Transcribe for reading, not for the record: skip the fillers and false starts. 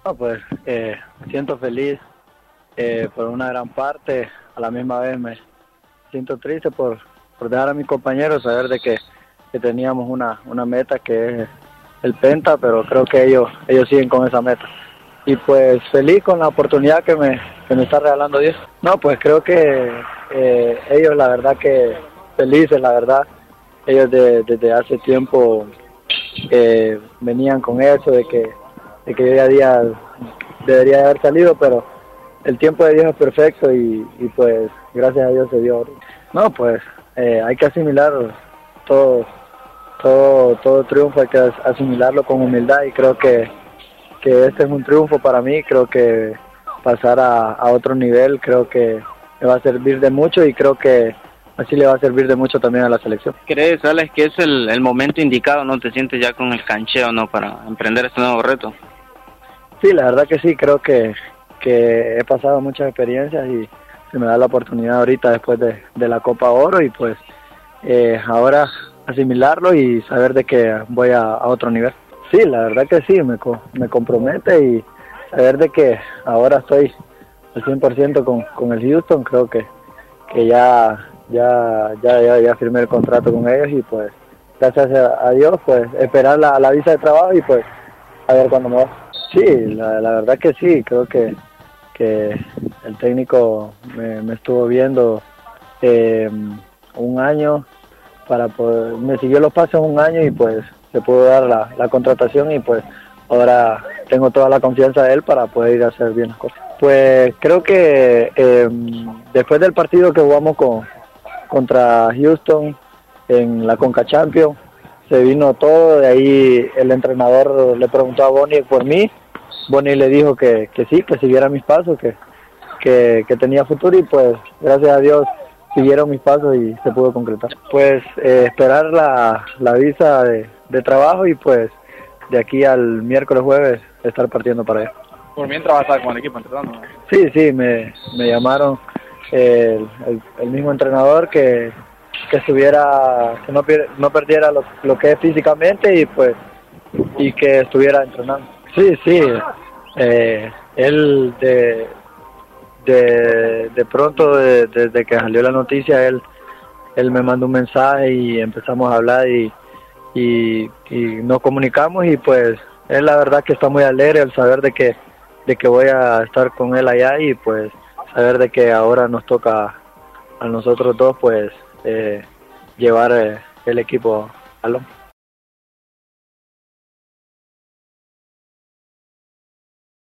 No, pues me siento feliz por una gran parte, a la misma vez me siento triste por dejar a mis compañeros, saber de que teníamos una meta que es el Penta, pero creo que ellos siguen con esa meta. Y pues feliz con la oportunidad que me está regalando Dios. No, pues creo que ellos la verdad que felices, la verdad. Ellos desde hace tiempo venían con eso de que yo ya debería haber salido, pero el tiempo de Dios es perfecto y pues gracias a Dios se dio. No, pues hay que asimilar todo triunfo, hay que asimilarlo con humildad y creo que este es un triunfo para mí. Creo que pasar a otro nivel creo que me va a servir de mucho y creo que así le va a servir de mucho también a la selección. ¿Crees, Alex, que es el momento indicado, no te sientes ya con el cancheo, no, para emprender este nuevo reto? Sí, la verdad que sí, creo que he pasado muchas experiencias y se me da la oportunidad ahorita después de la Copa Oro y pues ahora asimilarlo y saber de que voy a otro nivel. Sí, la verdad que sí, me compromete y saber de que ahora estoy al 100% con el Houston, creo que ya firmé el contrato con ellos y pues gracias a Dios pues esperar la visa de trabajo y pues a ver cuándo me va. Sí, la verdad que sí, creo que el técnico me estuvo viendo un año para poder, me siguió los pasos un año y pues se pudo dar la contratación y pues ahora tengo toda la confianza de él para poder ir a hacer bien las cosas. Pues creo que después del partido que jugamos contra Houston en la Conca Champions, se vino todo, de ahí el entrenador le preguntó a Bonnie por mí, Bonnie le dijo que sí, que siguiera mis pasos, que tenía futuro y pues gracias a Dios siguieron mis pasos y se pudo concretar. Pues esperar la visa de trabajo y pues de aquí al miércoles jueves estar partiendo para allá. Por mientras vas a estar con el equipo entrenando. Sí, me llamaron el mismo entrenador que estuviera, que no perdiera lo que es físicamente y pues y que estuviera entrenando. Sí, él de pronto desde que salió la noticia él me mandó un mensaje y empezamos a hablar y nos comunicamos y pues él la verdad que está muy alegre al saber de que voy a estar con él allá y pues saber de que ahora nos toca a nosotros dos pues llevar el equipo al hombro.